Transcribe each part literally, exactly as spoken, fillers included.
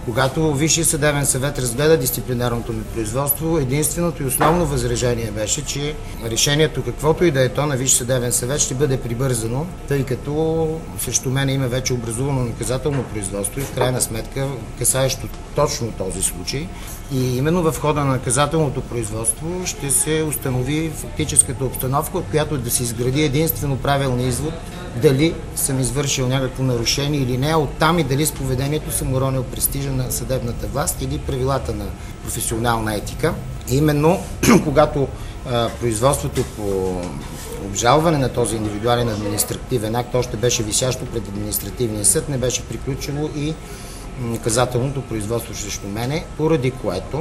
Когато Висшия съдебен съвет разгледа дисциплинарното ми производство, единственото и основно възражение беше, че решението, каквото и да е то на Висшия съдебен съвет, ще бъде прибързано, тъй като срещу мен има вече образувано наказателно производство и в крайна сметка касаещо точно този случай. И именно в хода на наказателното производство ще се установи фактическата обстановка, от която да се изгради единствено правилния извод дали съм извършил някакво нарушение или не, а оттам и дали с поведението съм уронил престижа на съдебната власт или правилата на професионална етика. И именно когато а, производството по обжалване на този индивидуален административен акт още беше висящо пред административния съд, не беше приключило и наказателното производство срещу мене, поради което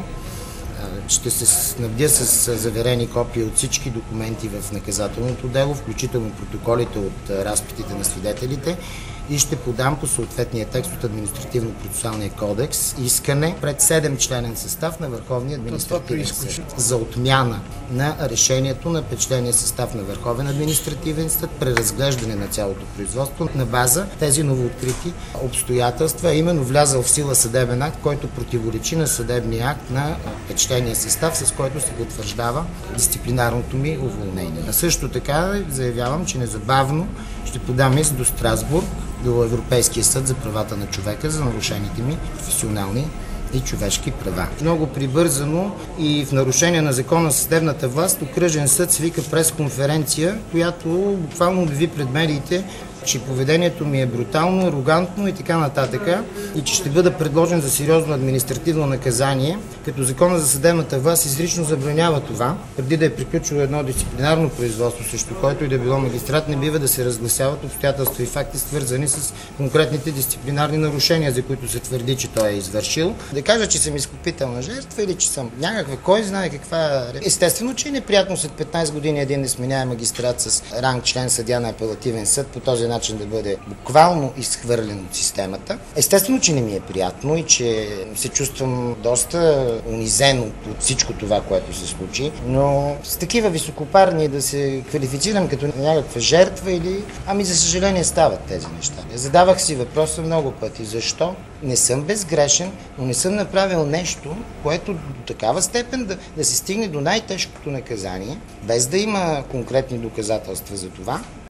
ще се снабдя с заверени копии от всички документи в наказателното дело, включително протоколите от разпитите на свидетелите, и ще подам по съответния текст от Административно-процесуалния кодекс искане пред седемчленен състав на Върховния административен съд за отмяна на решението на петчления състав на Върховен административен съд, преразглеждане на цялото производство на база тези новооткрити обстоятелства, а именно влязъл в сила съдебен акт, който противоречи на съдебния акт на петчления състав, с който се потвърждава дисциплинарното ми уволнение. А също така заявявам, че незабавно ще подам иск до Страсбург, до Европейския съд за правата на човека за нарушените ми професионални и човешки права. Много прибързано и в нарушение на закона за съдебната власт окръжен съд свика пресконференция, която буквално обяви пред медиите, че поведението ми е брутално, арогантно и така нататък, и че ще бъда предложен за сериозно административно наказание, като закона за съдебната власт изрично забранява това. Преди да е приключило едно дисциплинарно производство, срещу който и да било магистрат, не бива да се разгласяват обстоятелства и факти, свързани с конкретните дисциплинарни нарушения, за които се твърди, че той е извършил. Да кажа, че съм изкупителна жертва или че съм някаква, кой знае каква... Естествено, че е неприятно след петнайсет години един несменяем магистрат с ранг член съдия на апелативен съд по този начин да бъде буквално изхвърлен от системата. Естествено, че не ми е приятно и че се чувствам доста унизен от всичко това, което се случи, но с такива високопарни да се квалифицирам като някаква жертва или... Ами за съжаление стават тези неща. Задавах си въпроса много пъти. Защо? Не съм безгрешен, но не съм направил нещо, което до такава степен да, да се стигне до най-тежкото наказание, без да има конкретни доказателства за това.